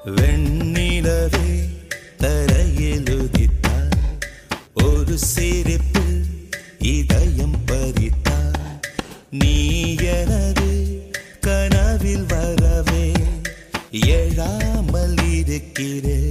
வெண்ணிலவே தரையில் உதித்தார், ஒரு சிரிப்பு இதயம் பறித்தார். நீ எனது கனவில் வரவே எழாமல் இருக்கிறேன்.